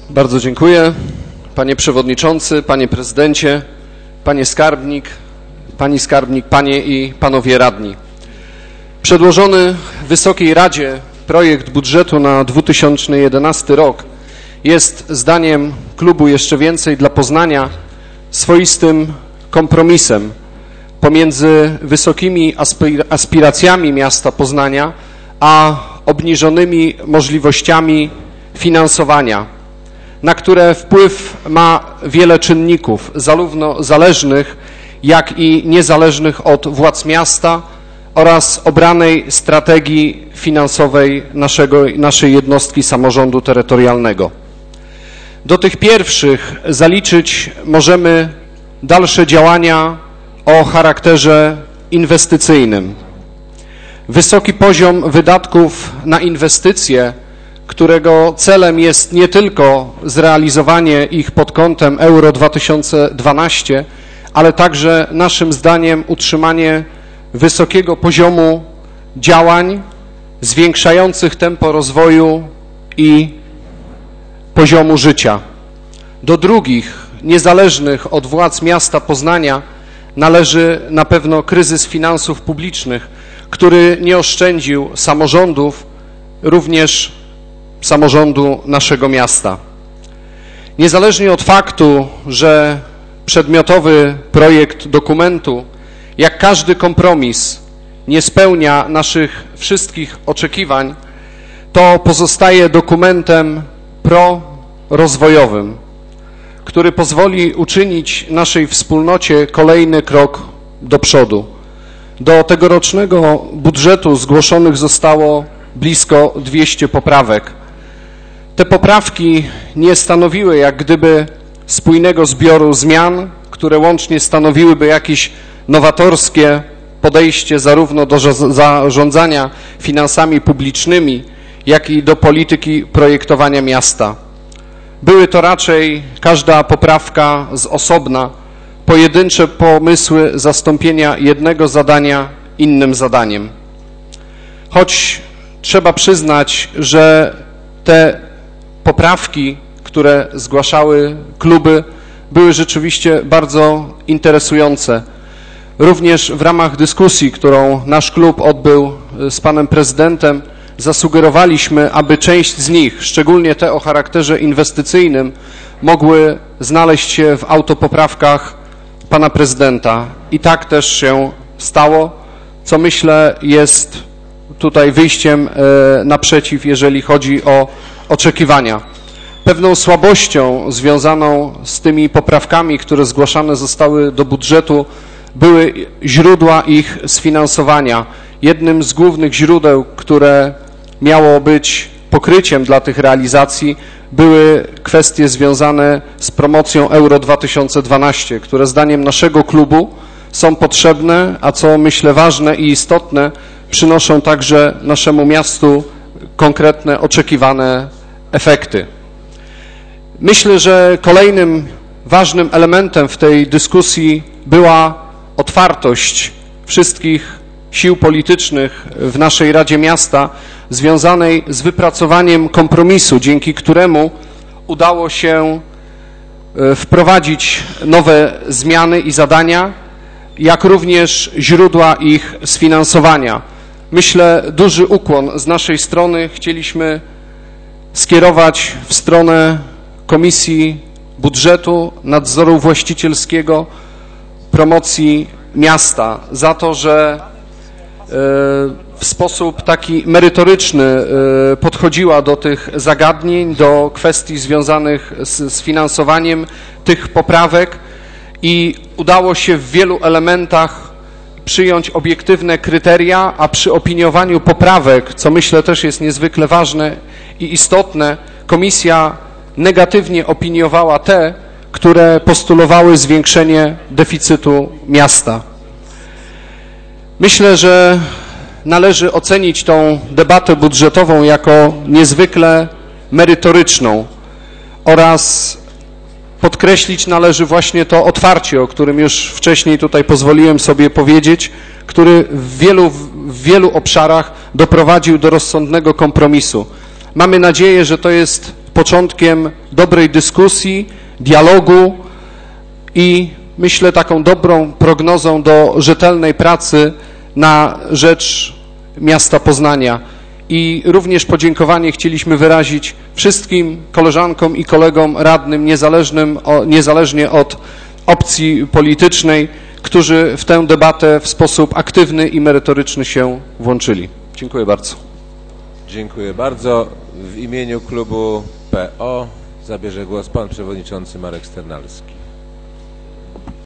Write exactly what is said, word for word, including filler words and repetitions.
Bardzo dziękuję. Panie Przewodniczący, Panie Prezydencie, Panie Skarbnik, Pani Skarbnik, Panie i Panowie Radni. Przedłożony Wysokiej Radzie projekt budżetu na dwa tysiące jedenasty rok jest zdaniem klubu Jeszcze Więcej dla Poznania swoistym kompromisem pomiędzy wysokimi aspiracjami miasta Poznania a obniżonymi możliwościami finansowania, na które wpływ ma wiele czynników, zarówno zależnych, jak i niezależnych od władz miasta oraz obranej strategii finansowej naszego, naszej jednostki samorządu terytorialnego. Do tych pierwszych zaliczyć możemy dalsze działania o charakterze inwestycyjnym. Wysoki poziom wydatków na inwestycje, którego celem jest nie tylko zrealizowanie ich pod kątem Euro dwa tysiące dwanaście, ale także naszym zdaniem utrzymanie wysokiego poziomu działań zwiększających tempo rozwoju i poziomu życia. Do drugich, niezależnych od władz miasta Poznania, należy na pewno kryzys finansów publicznych, który nie oszczędził samorządów, również samorządu naszego miasta. Niezależnie od faktu, że przedmiotowy projekt dokumentu, jak każdy kompromis, nie spełnia naszych wszystkich oczekiwań, to pozostaje dokumentem prorozwojowym, który pozwoli uczynić naszej wspólnocie kolejny krok do przodu. Do tegorocznego budżetu zgłoszonych zostało blisko dwieście poprawek. Te poprawki nie stanowiły jak gdyby spójnego zbioru zmian, które łącznie stanowiłyby jakieś nowatorskie podejście zarówno do zarządzania finansami publicznymi, jak i do polityki projektowania miasta. Były to raczej każda poprawka z osobna, pojedyncze pomysły zastąpienia jednego zadania innym zadaniem. Choć trzeba przyznać, że te poprawki, które zgłaszały kluby, były rzeczywiście bardzo interesujące. Również w ramach dyskusji, którą nasz klub odbył z panem prezydentem, zasugerowaliśmy, aby część z nich, szczególnie te o charakterze inwestycyjnym, mogły znaleźć się w autopoprawkach pana prezydenta. I tak też się stało, co myślę jest tutaj wyjściem naprzeciw, jeżeli chodzi o oczekiwania. Pewną słabością związaną z tymi poprawkami, które zgłaszane zostały do budżetu, były źródła ich sfinansowania. Jednym z głównych źródeł, które miało być pokryciem dla tych realizacji, były kwestie związane z promocją Euro dwa tysiące dwanaście, które zdaniem naszego klubu są potrzebne, a co myślę ważne i istotne, przynoszą także naszemu miastu konkretne, oczekiwane efekty. Myślę, że kolejnym ważnym elementem w tej dyskusji była otwartość wszystkich sił politycznych w naszej Radzie Miasta związanej z wypracowaniem kompromisu, dzięki któremu udało się wprowadzić nowe zmiany i zadania, jak również źródła ich sfinansowania. Myślę, duży ukłon z naszej strony chcieliśmy skierować w stronę Komisji Budżetu, Nadzoru Właścicielskiego, Promocji Miasta za to, że w sposób taki merytoryczny podchodziła do tych zagadnień, do kwestii związanych z, z finansowaniem tych poprawek i udało się w wielu elementach przyjąć obiektywne kryteria, a przy opiniowaniu poprawek, co myślę też jest niezwykle ważne i istotne, komisja negatywnie opiniowała te, które postulowały zwiększenie deficytu miasta. Myślę, że należy ocenić tą debatę budżetową jako niezwykle merytoryczną oraz podkreślić należy właśnie to otwarcie, o którym już wcześniej tutaj pozwoliłem sobie powiedzieć, który w wielu, w wielu obszarach doprowadził do rozsądnego kompromisu. Mamy nadzieję, że to jest początkiem dobrej dyskusji, dialogu i myślę taką dobrą prognozą do rzetelnej pracy na rzecz miasta Poznania. I również podziękowanie chcieliśmy wyrazić wszystkim koleżankom i kolegom radnym niezależnym, niezależnie od opcji politycznej, którzy w tę debatę w sposób aktywny i merytoryczny się włączyli. Dziękuję bardzo. Dziękuję bardzo. W imieniu klubu P O zabierze głos pan przewodniczący Marek Sternalski.